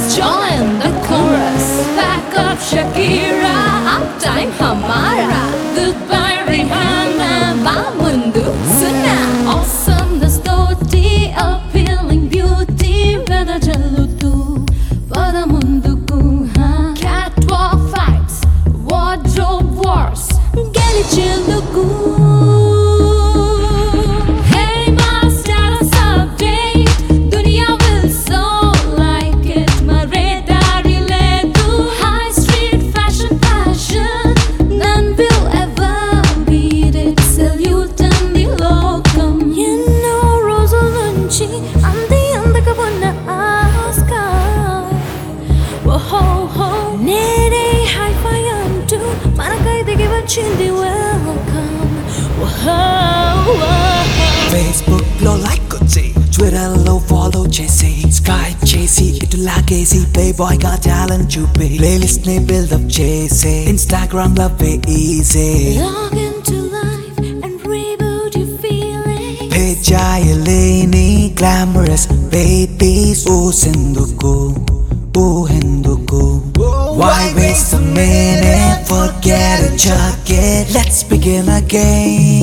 Join the chorus. Back up Shakira, uptime Hamara. Goodbye Rihanna, Bamundu Suna. Awesomeness toti, appealing beauty. Veda Jalutu, Padamunduku. Catwalk fights, wardrobe wars. Gelichiluku. Chindi welcome. Facebook లో like వచ్చి Twitter లో follow చేసి Skype చేసి ఇటు లాగేసి play boy గా talent చూపి playlist ని బిల్డప్ చేసి Instagram love easy Log into life and reboot your feeling. పేజాయలేని గ్లామరస్ బేబీస్ ఊసెందుకు ఊహెందుకు Why waste a minute? Forget it, chuck it. Let's begin again.